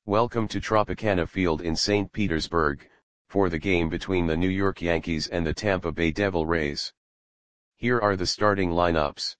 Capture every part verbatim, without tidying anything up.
Welcome to Tropicana Field in Saint Petersburg, for the game between the New York Yankees and the Tampa Bay Devil Rays. Here are the starting lineups.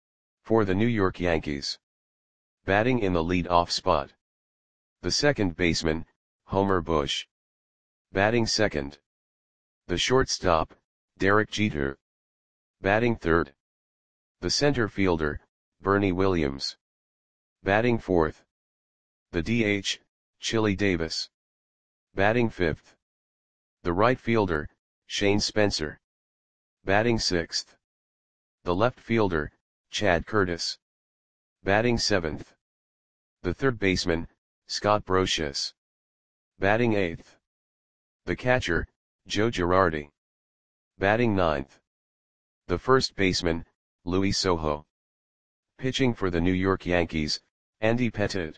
For the New York Yankees. Batting in the lead-off spot. The second baseman, Homer Bush. Batting second. The shortstop, Derek Jeter. Batting third. The center fielder, Bernie Williams. Batting fourth. The D H, Chili Davis. Batting fifth. The right fielder, Shane Spencer. Batting sixth. The left fielder, Chad Curtis. Batting seventh. The third baseman, Scott Brosius. Batting eighth. The catcher, Joe Girardi. Batting ninth. The first baseman, Luis Sojo. Pitching for the New York Yankees, Andy Pettitte.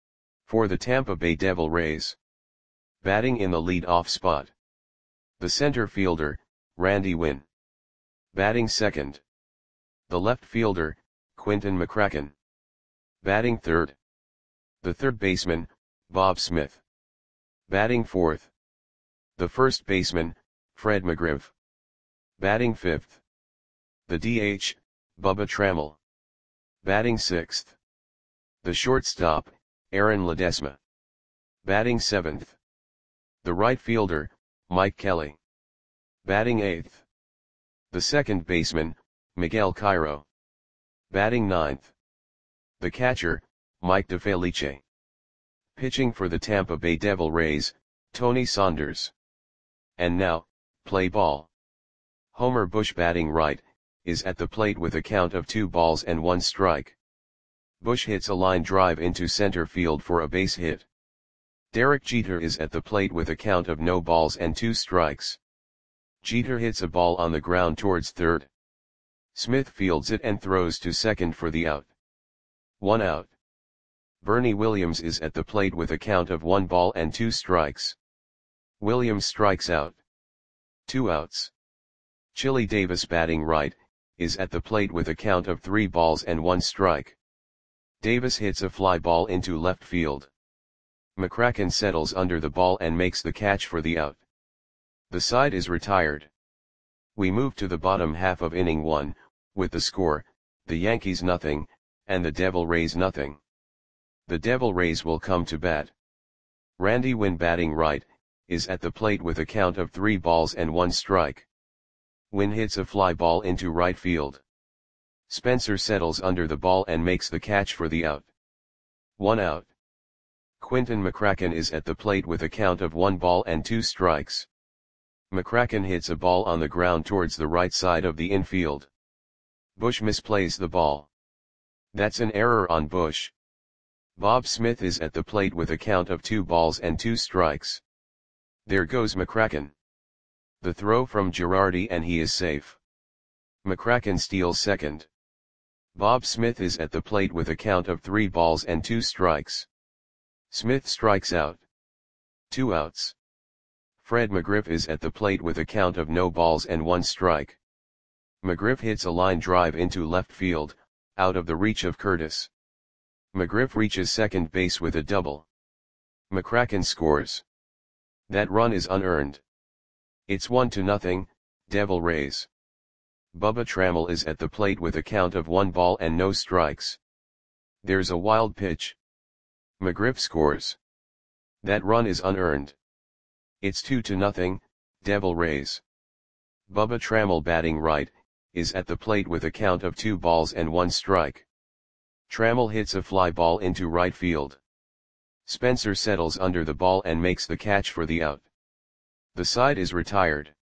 For the Tampa Bay Devil Rays. Batting in the lead-off spot. The center fielder, Randy Winn. Batting second. The left fielder, Quinton McCracken. Batting third. The third baseman, Bob Smith. Batting fourth. The first baseman, Fred McGriff. Batting fifth. The D H, Bubba Trammell. Batting sixth. The shortstop, Aaron Ledesma. Batting seventh. The right fielder, Mike Kelly. Batting eighth. The second baseman, Miguel Cairo. Batting ninth. The catcher, Mike DeFelice. Pitching for the Tampa Bay Devil Rays, Tony Saunders. And now, play ball. Homer Bush batting right, is at the plate with a count of two balls and one strike. Bush hits a line drive into center field for a base hit. Derek Jeter is at the plate with a count of no balls and two strikes. Jeter hits a ball on the ground towards third. Smith fields it and throws to second for the out. One out. Bernie Williams is at the plate with a count of one ball and two strikes. Williams strikes out. Two outs. Chili Davis batting right, is at the plate with a count of three balls and one strike. Davis hits a fly ball into left field. McCracken settles under the ball and makes the catch for the out. The side is retired. We move to the bottom half of inning one, with the score, the Yankees nothing, and the Devil Rays nothing. The Devil Rays will come to bat. Randy Winn batting right, is at the plate with a count of three balls and one strike. Winn hits a fly ball into right field. Spencer settles under the ball and makes the catch for the out. One out. Quinton McCracken is at the plate with a count of one ball and two strikes. McCracken hits a ball on the ground towards the right side of the infield. Bush misplays the ball. That's an error on Bush. Bob Smith is at the plate with a count of two balls and two strikes. There goes McCracken. The throw from Girardi and he is safe. McCracken steals second. Bob Smith is at the plate with a count of three balls and two strikes. Smith strikes out. Two outs. Fred McGriff is at the plate with a count of no balls and one strike. McGriff hits a line drive into left field, out of the reach of Curtis. McGriff reaches second base with a double. McCracken scores. That run is unearned. It's one to nothing, Devil Rays. Bubba Trammell is at the plate with a count of one ball and no strikes. There's a wild pitch. McGriff scores. That run is unearned. It's two to nothing, Devil Rays. Bubba Trammell batting right, is at the plate with a count of two balls and one strike. Trammell hits a fly ball into right field. Spencer settles under the ball and makes the catch for the out. The side is retired.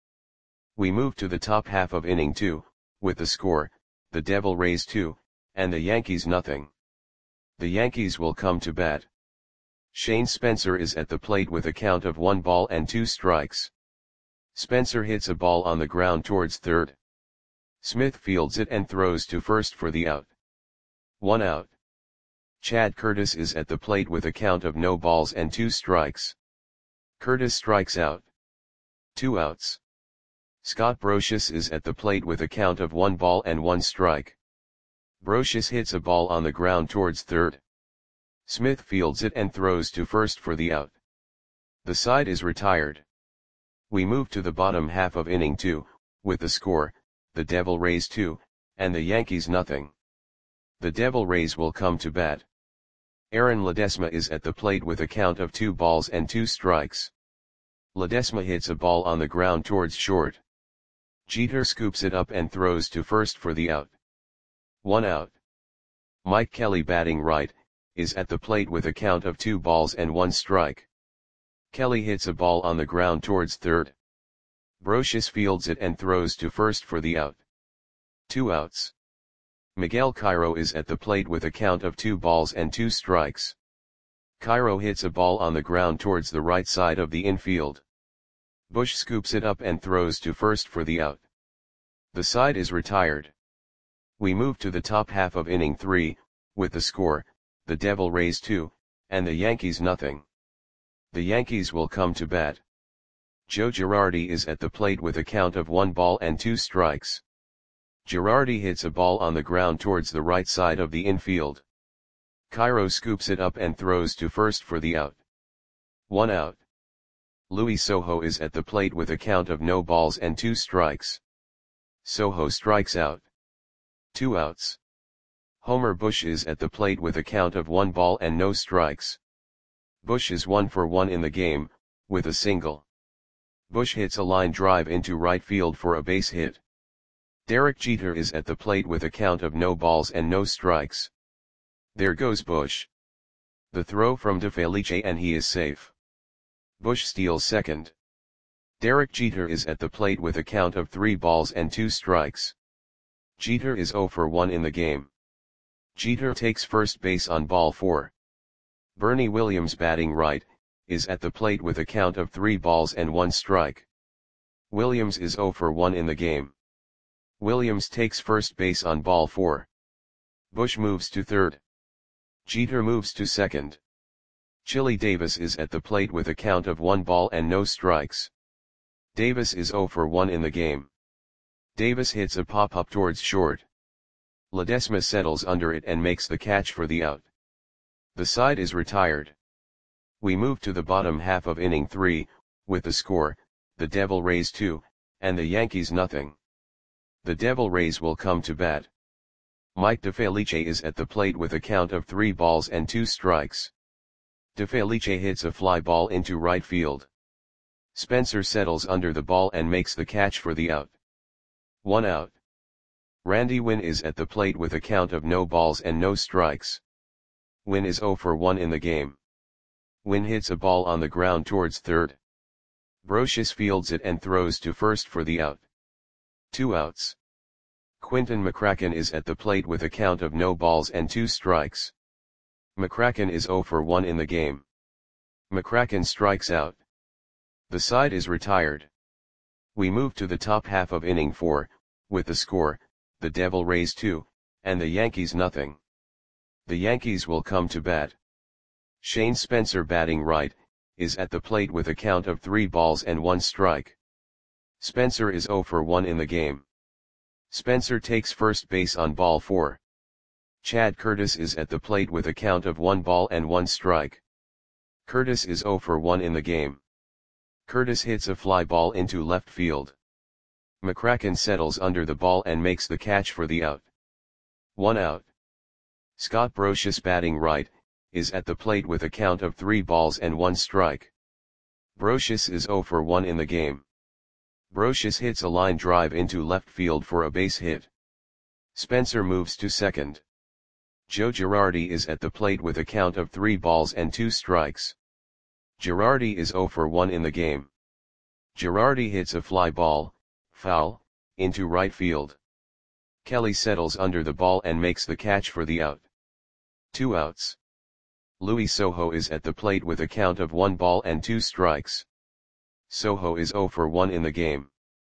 We move to the top half of inning two, with the score, the Devil Rays two, and the Yankees nothing. The Yankees will come to bat. Shane Spencer is at the plate with a count of one ball and two strikes. Spencer hits a ball on the ground towards third. Smith fields it and throws to first for the out. One out. Chad Curtis is at the plate with a count of no balls and two strikes. Curtis strikes out. Two outs. Scott Brosius is at the plate with a count of one ball and one strike. Brosius hits a ball on the ground towards third. Smith fields it and throws to first for the out. The side is retired. We move to the bottom half of inning two, with the score, the Devil Rays two, and the Yankees nothing. The Devil Rays will come to bat. Aaron Ledesma is at the plate with a count of two balls and two strikes. Ledesma hits a ball on the ground towards short. Jeter scoops it up and throws to first for the out. One out. Mike Kelly, batting right, is at the plate with a count of two balls and one strike. Kelly hits a ball on the ground towards third. Brosius fields it and throws to first for the out. Two outs. Miguel Cairo is at the plate with a count of two balls and two strikes. Cairo hits a ball on the ground towards the right side of the infield. Bush scoops it up and throws to first for the out. The side is retired. We move to the top half of inning three, with the score, the Devil Rays two, and the Yankees nothing. The Yankees will come to bat. Joe Girardi is at the plate with a count of one ball and two strikes. Girardi hits a ball on the ground towards the right side of the infield. Cairo scoops it up and throws to first for the out. One out. Luis Sojo is at the plate with a count of no balls and two strikes. Sojo strikes out. Two outs. Homer Bush is at the plate with a count of one ball and no strikes. Bush is one for one in the game, with a single. Bush hits a line drive into right field for a base hit. Derek Jeter is at the plate with a count of no balls and no strikes. There goes Bush. The throw from DeFelice and he is safe. Bush steals second. Derek Jeter is at the plate with a count of three balls and two strikes. Jeter is zero for one in the game. Jeter takes first base on ball four. Bernie Williams, batting right, is at the plate with a count of three balls and one strike. Williams is zero for one in the game. Williams takes first base on ball four. Bush moves to third. Jeter moves to second. Chili Davis is at the plate with a count of one ball and no strikes. Davis is zero for one in the game. Davis hits a pop-up towards short. Ledesma settles under it and makes the catch for the out. The side is retired. We move to the bottom half of inning three, with the score, the Devil Rays two, and the Yankees nothing. The Devil Rays will come to bat. Mike DeFelice is at the plate with a count of three balls and two strikes. DeFelice hits a fly ball into right field. Spencer settles under the ball and makes the catch for the out. One out. Randy Winn is at the plate with a count of no balls and no strikes. Winn is zero for one in the game. Winn hits a ball on the ground towards third. Brosius fields it and throws to first for the out. Two outs. Quinton McCracken is at the plate with a count of no balls and two strikes. McCracken is zero for one in the game. McCracken strikes out. The side is retired. We move to the top half of inning four, with the score, the Devil Rays two, and the Yankees nothing. The Yankees will come to bat. Shane Spencer, batting right, is at the plate with a count of three balls and one strike. Spencer is zero for one in the game. Spencer takes first base on ball four. Chad Curtis is at the plate with a count of one ball and one strike. Curtis is zero for one in the game. Curtis hits a fly ball into left field. McCracken settles under the ball and makes the catch for the out. One out. Scott Brosius, batting right, is at the plate with a count of three balls and one strike. Brosius is zero for one in the game. Brosius hits a line drive into left field for a base hit. Spencer moves to second. Joe Girardi is at the plate with a count of three balls and two strikes. Girardi is zero for one in the game. Girardi hits a fly ball, foul, into right field. Kelly settles under the ball and makes the catch for the out. Two outs. Luis Sojo is at the plate with a count of one ball and two strikes. Sojo is zero for one in the game.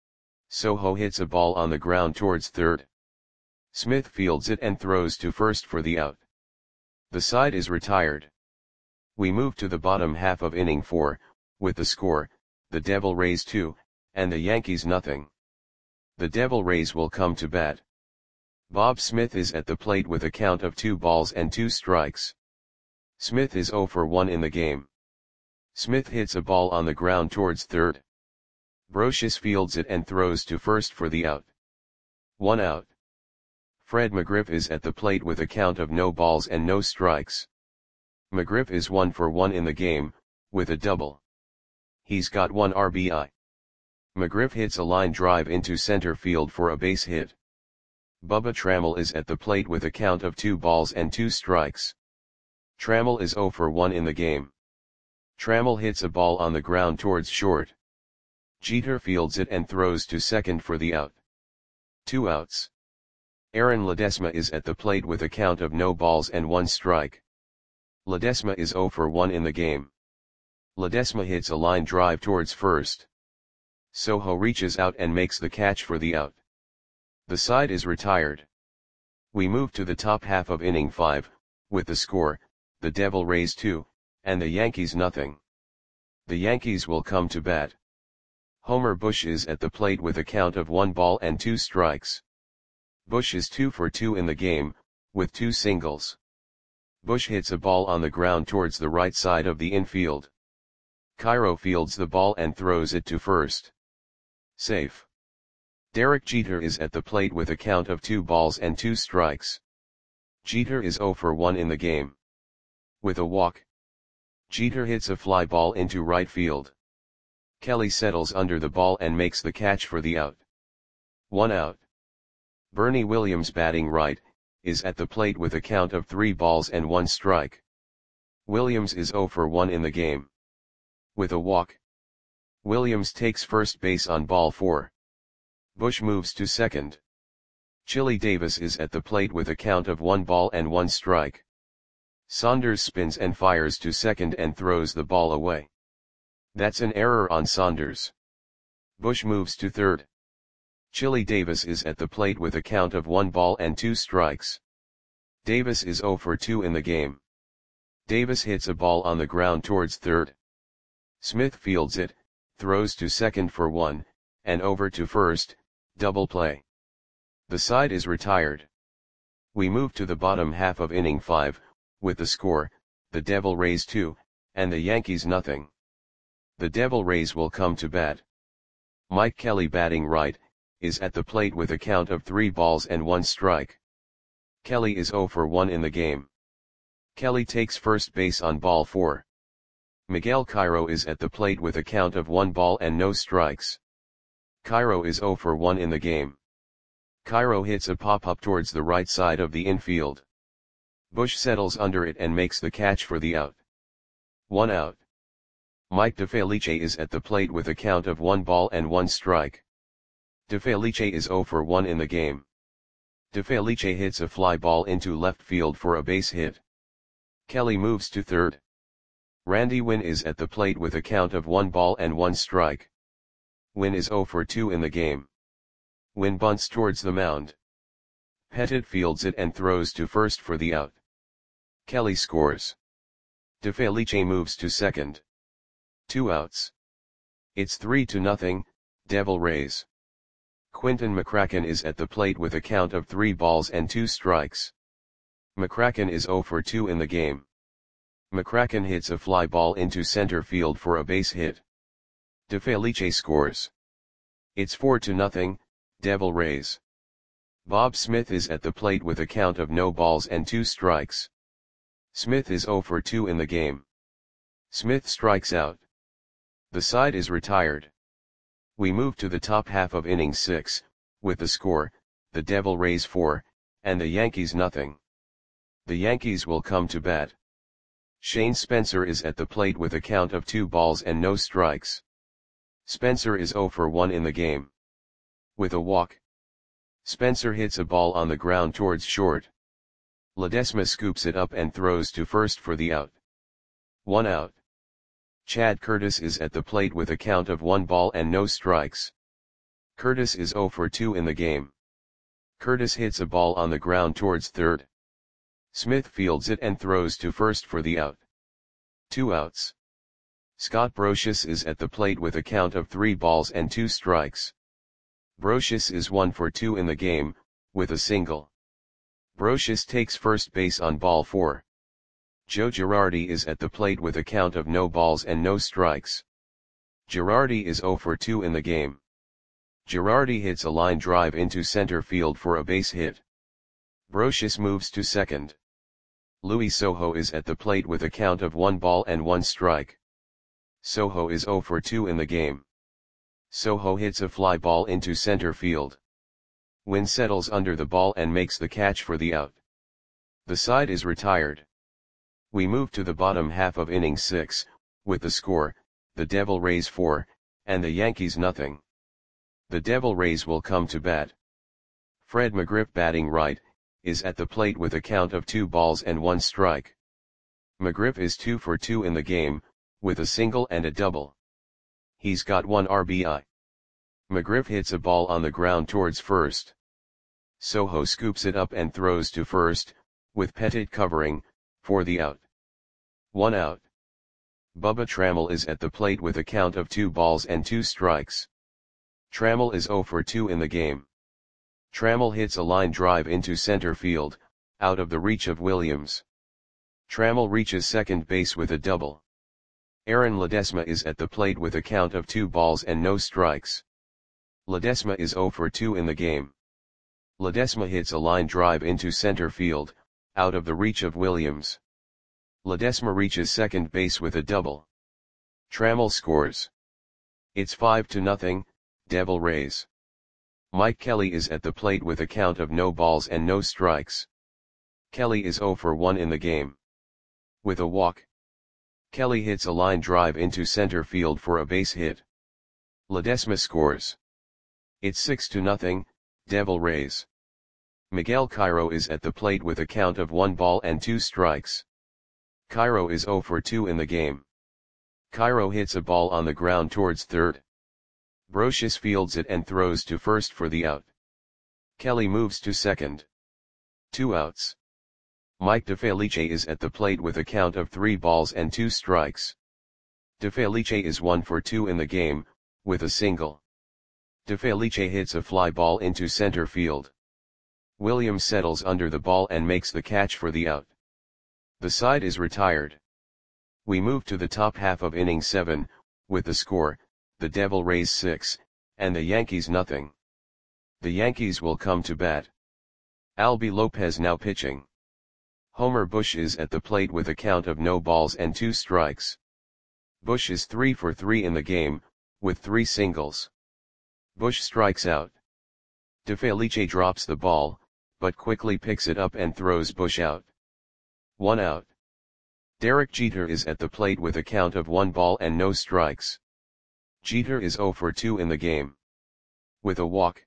Sojo hits a ball on the ground towards third. Smith fields it and throws to first for the out. The side is retired. We move to the bottom half of inning four, with the score, the Devil Rays two, and the Yankees nothing. The Devil Rays will come to bat. Bob Smith is at the plate with a count of two balls and two strikes. Smith is zero for one in the game. Smith hits a ball on the ground towards third. Brocious fields it and throws to first for the out. One out. Fred McGriff is at the plate with a count of no balls and no strikes. McGriff is one for one in the game, with a double. He's got one R B I. McGriff hits a line drive into center field for a base hit. Bubba Trammell is at the plate with a count of two balls and two strikes. Trammell is zero for one in the game. Trammell hits a ball on the ground towards short. Jeter fields it and throws to second for the out. Two outs. Aaron Ledesma is at the plate with a count of no balls and one strike. Ledesma is zero for one in the game. Ledesma hits a line drive towards first. Soho reaches out and makes the catch for the out. The side is retired. We move to the top half of inning five, with the score, the Devil Rays two, and the Yankees nothing. The Yankees will come to bat. Homer Bush is at the plate with a count of one ball and two strikes. Bush is two for two in the game, with two singles. Bush hits a ball on the ground towards the right side of the infield. Cairo fields the ball and throws it to first. Safe. Derek Jeter is at the plate with a count of two balls and two strikes. Jeter is zero for one in the game. With a walk. Jeter hits a fly ball into right field. Kelly settles under the ball and makes the catch for the out. One out. Bernie Williams, batting right, is at the plate with a count of three balls and one strike. Williams is zero for one in the game. With a walk. Williams takes first base on ball four. Bush moves to second. Chili Davis is at the plate with a count of one ball and one strike. Saunders spins and fires to second and throws the ball away. That's an error on Saunders. Bush moves to third. Chili Davis is at the plate with a count of one ball and two strikes. Davis is zero for two in the game. Davis hits a ball on the ground towards third. Smith fields it, throws to second for one, and over to first, double play. The side is retired. We move to the bottom half of inning five, with the score, the Devil Rays two, and the Yankees nothing. The Devil Rays will come to bat. Mike Kelly, batting right, is at the plate with a count of three balls and one strike. Kelly is zero for one in the game. Kelly takes first base on ball four. Miguel Cairo is at the plate with a count of one ball and no strikes. Cairo is zero for one in the game. Cairo hits a pop-up towards the right side of the infield. Bush settles under it and makes the catch for the out. One out. Mike DeFelice is at the plate with a count of one ball and one strike. DeFelice is zero for one in the game. DeFelice hits a fly ball into left field for a base hit. Kelly moves to third. Randy Winn is at the plate with a count of one ball and one strike. Winn is zero for two in the game. Winn bunts towards the mound. Pettit fields it and throws to first for the out. Kelly scores. DeFelice moves to second. Two outs. It's three to nothing, Devil Rays. Quinton McCracken is at the plate with a count of three balls and two strikes. McCracken is zero for two in the game. McCracken hits a fly ball into center field for a base hit. DeFelice scores. It's four to nothing, Devil Rays. Bob Smith is at the plate with a count of no balls and two strikes. Smith is zero for two in the game. Smith strikes out. The side is retired. We move to the top half of inning six, with the score, the Devil Rays four, and the Yankees nothing. The Yankees will come to bat. Shane Spencer is at the plate with a count of two balls and no strikes. Spencer is zero for one in the game. With a walk. Spencer hits a ball on the ground towards short. Ledesma scoops it up and throws to first for the out. One out. Chad Curtis is at the plate with a count of one ball and no strikes. Curtis is zero for two in the game. Curtis hits a ball on the ground towards third. Smith fields it and throws to first for the out. Two outs. Scott Brocious is at the plate with a count of three balls and two strikes. Brocious is one for two in the game, with a single. Brocious takes first base on ball four. Joe Girardi is at the plate with a count of no balls and no strikes. Girardi is zero for two in the game. Girardi hits a line drive into center field for a base hit. Brosius moves to second. Luis Sojo is at the plate with a count of one ball and one strike. Sojo is zero for two in the game. Sojo hits a fly ball into center field. Wynn settles under the ball and makes the catch for the out. The side is retired. We move to the bottom half of inning six, with the score, the Devil Rays four, and the Yankees nothing. The Devil Rays will come to bat. Fred McGriff, batting right, is at the plate with a count of two balls and one strike. McGriff is two for two in the game, with a single and a double. He's got one R B I. McGriff hits a ball on the ground towards first. Sojo scoops it up and throws to first, with Pettit covering, for the out. One out. Bubba Trammell is at the plate with a count of two balls and two strikes. Trammell is zero for two in the game. Trammell hits a line drive into center field, out of the reach of Williams. Trammell reaches second base with a double. Aaron Ledesma is at the plate with a count of two balls and no strikes. Ledesma is zero for two in the game. Ledesma hits a line drive into center field, out of the reach of Williams. Ledesma reaches second base with a double. Trammell scores. It's five to nothing, Devil Rays. Mike Kelly is at the plate with a count of no balls and no strikes. Kelly is zero for one in the game. With a walk, Kelly hits a line drive into center field for a base hit. Ledesma scores. It's six to nothing, Devil Rays. Miguel Cairo is at the plate with a count of one ball and two strikes. Cairo is zero for two in the game. Cairo hits a ball on the ground towards third. Brosius fields it and throws to first for the out. Kelly moves to second. Two outs. Mike DeFelice is at the plate with a count of three balls and two strikes. DeFelice is one for two in the game, with a single. DeFelice hits a fly ball into center field. Williams settles under the ball and makes the catch for the out. The side is retired. We move to the top half of inning seven, with the score, the Devil Rays six, and the Yankees nothing. The Yankees will come to bat. Albie Lopez now pitching. Homer Bush is at the plate with a count of no balls and two strikes. Bush is three for three in the game, with three singles. Bush strikes out. DeFelice drops the ball, but quickly picks it up and throws Bush out. One out. Derek Jeter is at the plate with a count of one ball and no strikes. Jeter is zero for two in the game. With a walk,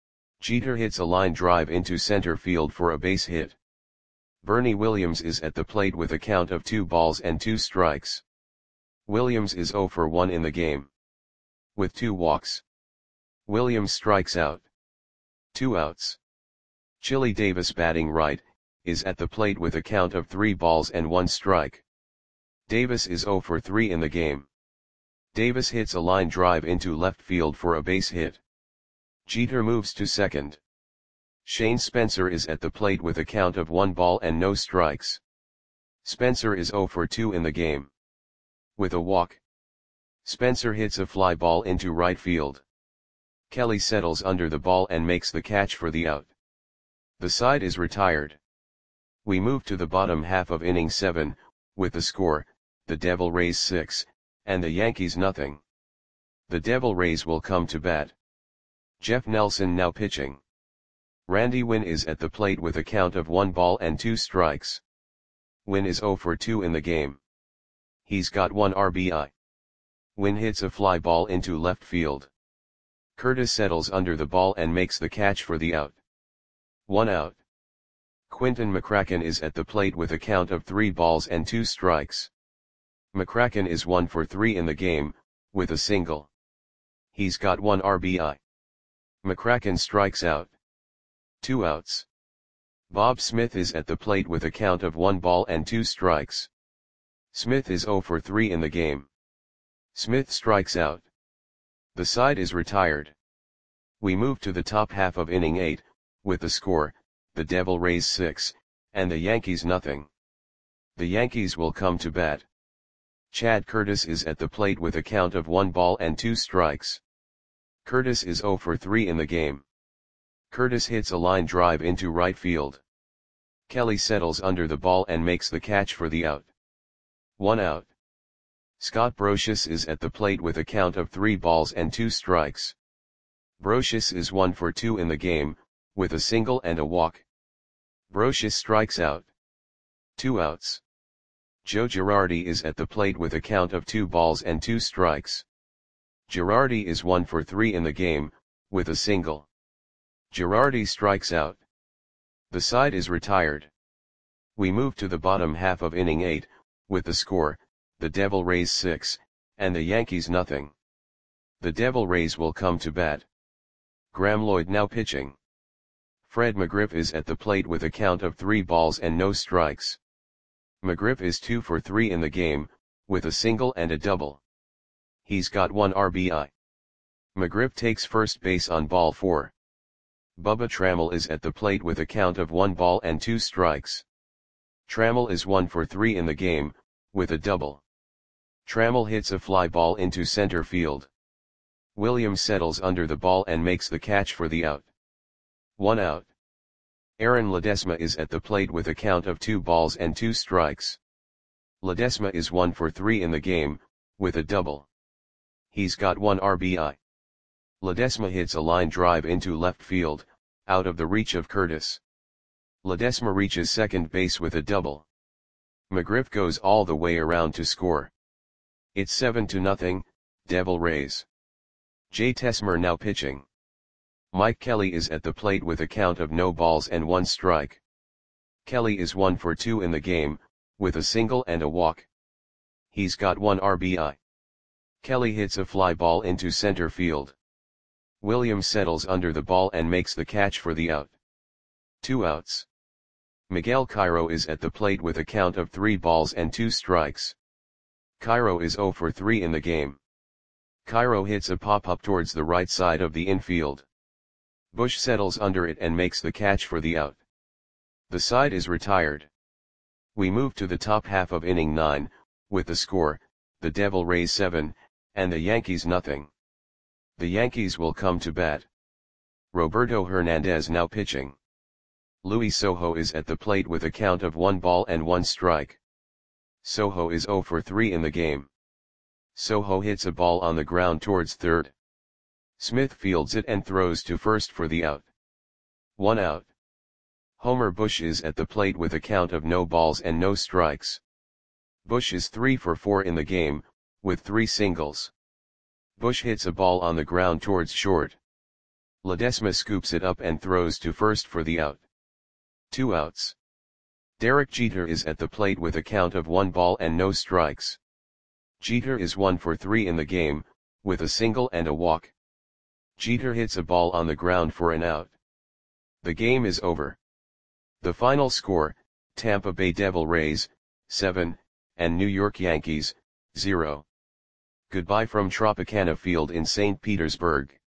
Jeter hits a line drive into center field for a base hit. Bernie Williams is at the plate with a count of two balls and two strikes. Williams is zero for one in the game. With two walks, Williams strikes out. Two outs. Chili Davis, batting right, is at the plate with a count of three balls and one strike. Davis is zero for three in the game. Davis hits a line drive into left field for a base hit. Jeter moves to second. Shane Spencer is at the plate with a count of one ball and no strikes. Spencer is zero for two in the game. With a walk, Spencer hits a fly ball into right field. Kelly settles under the ball and makes the catch for the out. The side is retired. We move to the bottom half of inning seven, with the score, the Devil Rays six, and the Yankees nothing. The Devil Rays will come to bat. Jeff Nelson now pitching. Randy Wynn is at the plate with a count of one ball and two strikes. Wynn is zero for two in the game. He's got one R B I. Wynn hits a fly ball into left field. Curtis settles under the ball and makes the catch for the out. One out. Quinton McCracken is at the plate with a count of three balls and two strikes. McCracken is one for three in the game, with a single. He's got one R B I. McCracken strikes out. Two outs. Bob Smith is at the plate with a count of one ball and two strikes. Smith is zero for three in the game. Smith strikes out. The side is retired. We move to the top half of inning eight, with the score, the Devil Rays six, and the Yankees nothing. The Yankees will come to bat. Chad Curtis is at the plate with a count of one ball and two strikes. Curtis is zero for three in the game. Curtis hits a line drive into right field. Kelly settles under the ball and makes the catch for the out. One out. Scott Brosius is at the plate with a count of three balls and two strikes. Brosius is one for two in the game, with a single and a walk. Brosius strikes out. Two outs. Joe Girardi is at the plate with a count of two balls and two strikes. Girardi is one for three in the game, with a single. Girardi strikes out. The side is retired. We move to the bottom half of inning eight, with the score, the Devil Rays six, and the Yankees nothing. The Devil Rays will come to bat. Graeme Lloyd now pitching. Fred McGriff is at the plate with a count of three balls and no strikes. McGriff is two for three in the game, with a single and a double. He's got one R B I. McGriff takes first base on ball four. Bubba Trammell is at the plate with a count of one ball and two strikes. Trammell is one for three in the game, with a double. Trammell hits a fly ball into center field. Williams settles under the ball and makes the catch for the out. One out. Aaron Ledesma is at the plate with a count of two balls and two strikes. Ledesma is one for three in the game, with a double. He's got one R B I. Ledesma hits a line drive into left field, out of the reach of Curtis. Ledesma reaches second base with a double. McGriff goes all the way around to score. It's seven to nothing, Devil Rays. Jay Tesmer now pitching. Mike Kelly is at the plate with a count of no balls and one strike. Kelly is one for two in the game, with a single and a walk. He's got one R B I. Kelly hits a fly ball into center field. Williams settles under the ball and makes the catch for the out. Two outs. Miguel Cairo is at the plate with a count of three balls and two strikes. Cairo is zero for three in the game. Cairo hits a pop-up towards the right side of the infield. Bush settles under it and makes the catch for the out. The side is retired. We move to the top half of inning nine, with the score, the Devil Rays seven, and the Yankees nothing. The Yankees will come to bat. Roberto Hernandez now pitching. Luis Sojo is at the plate with a count of one ball and one strike. Sojo is zero for three in the game. Sojo hits a ball on the ground towards third. Smith fields it and throws to first for the out. One out. Homer Bush is at the plate with a count of no balls and no strikes. Bush is three for four in the game, with three singles. Bush hits a ball on the ground towards short. Ledesma scoops it up and throws to first for the out. Two outs. Derek Jeter is at the plate with a count of one ball and no strikes. Jeter is one for three in the game, with a single and a walk. Jeter hits a ball on the ground for an out. The game is over. The final score, Tampa Bay Devil Rays, seven, and New York Yankees, zero. Goodbye from Tropicana Field in Saint Petersburg.